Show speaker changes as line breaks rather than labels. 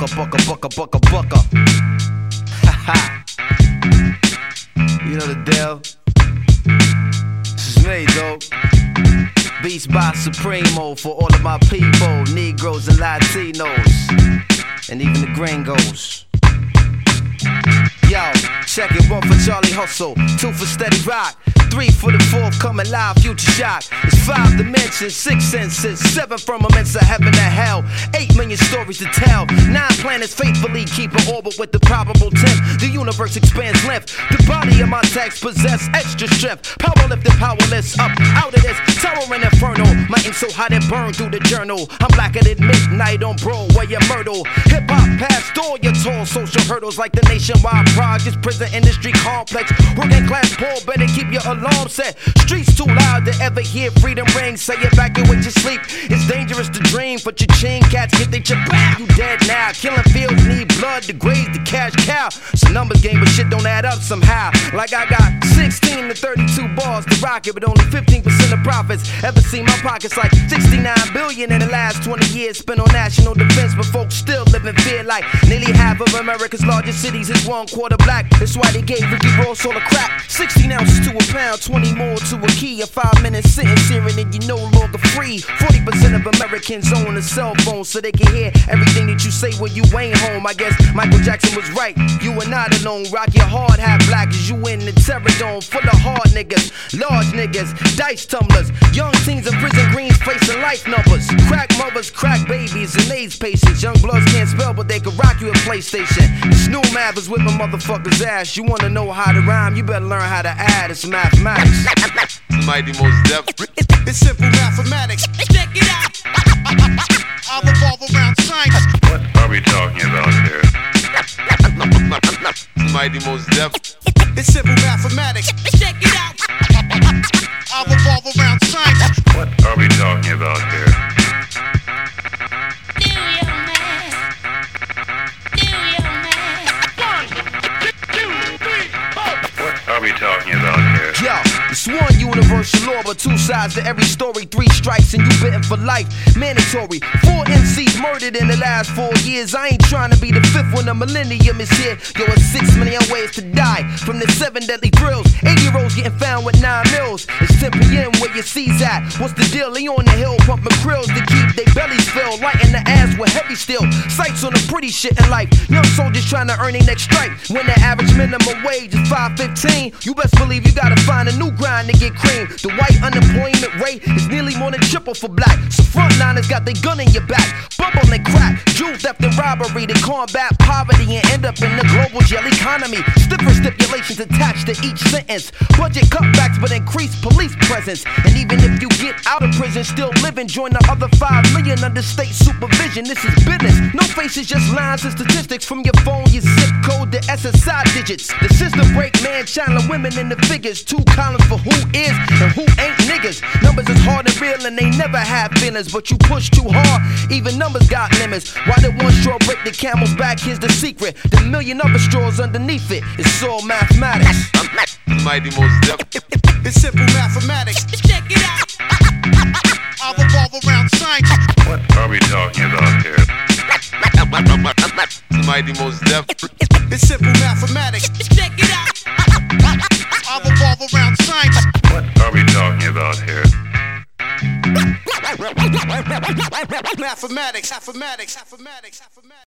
bucka. Ha. You know the deal. This is me, dog. Beats by Supremo for all of my people, Negroes and Latinos, and even the gringos. Yo, check it, 1 for Charlie Hustle, 2 for Steady Rock, 3 for the forthcoming live Future Shock. It's 5 dimensions, 6 senses, 7 firmaments of heaven and hell, 8 million stories to tell, 9 planets faithfully keep an orbit with the probable temp. The universe expands length, the body of my text possess extra strength. Power lifted, powerless, up out of this terror and inferno. My ink so hot it burned through the journal. I'm blacker than midnight on Broadway and Myrtle. Hip hop past all your tall social hurdles like the nationwide projects, prison industry complex. Working class poor, better keep your alarm set. Streets too loud to ever hear freedom ring. Say evacuate your sleep. It's dangerous to dream, but your chain cats get they chip back. You dead now. Killing fields need blood to graze the cash cow. It's a numbers game, but shit don't add up somehow. Like I got 16 to 32 bars to rock it, but only 15% of profits. Ever seen my pockets like 69 billion in the last 20 years spent on national defense, but folks still live in fear like nearly half of America's largest cities is 1/4 black. That's why they gave Ricky Ross all the crack. 16 ounces to a pound, 20 more to a key. A 5-minute sentence hearing and you're no longer free. 40% of Americans own a cell phone so they can hear everything that you say when you ain't home. I guess Michael Jackson was right. You are not alone. Rock your hard hat black as you in the terror dome. Full of hard niggas, large niggas, dice tumblers. Young teens in prison greens facing life numbers. Crack mothers, crack babies, and AIDS patients. Young bloods can't spell, but they can rock you a PlayStation. This new math is whipping motherfuckers' ass. You wanna know how to rhyme, you better learn how to add. It's mathematics.
Mighty Mos Def.
It's simple mathematics. Check it out. I'll revolve around science.
What are we talking about here?
Mighty Mos Def.
It's simple mathematics. Check it out. I'll revolve around science.
What are we talking about here? What are we talking about here?
Yo, it's one universal law, but 2 sides to every story. 3 strikes and you bitten for life. Mandatory. 4 MCs murdered in the last 4 years. I ain't trying to be the 5th when the millennium is here. Yo, it's 6 million ways to die from the 7 deadly thrills. 8-year-olds getting found with 9 mils. It's 10 p.m. where your C's at. What's the deal? They on the hill pumping krills to keep their bellies filled. Lighting the ass with heavy steel. Sights on the pretty shit in life. Young soldiers trying to earn their next strike. When the average minimum wage is $5.15, you best believe you gotta find a new grind to get cream. The white unemployment rate is nearly more than triple for black. So frontliners got their gun in your back. Bubble and crack, jewel theft and robbery to combat poverty and end up in the global jail economy. Stiffer stipulations attached to each sentence. Budget cutbacks but increased police presence. And even if you get out of prison, still living, join the other 5 million under state supervision. This is business. No faces, just lines and statistics from your phone, your zip code, the SSI digits. The system break man, channeling women in the figures. 2 columns for who is and who ain't niggas. Numbers is hard and real and they never have feelings, but you push too hard, even numbers got limits. Why did one straw break the camel's back? Here's the secret. The million other straws underneath it. It's all mathematics.
Mighty Mos Def.
It's simple mathematics. Check it out. I'll revolve around science.
What are we talking about here?
Mighty Mos Def.
It's simple mathematics. Check it out. I'll revolve around science.
What are we talking about here?
Mathematics.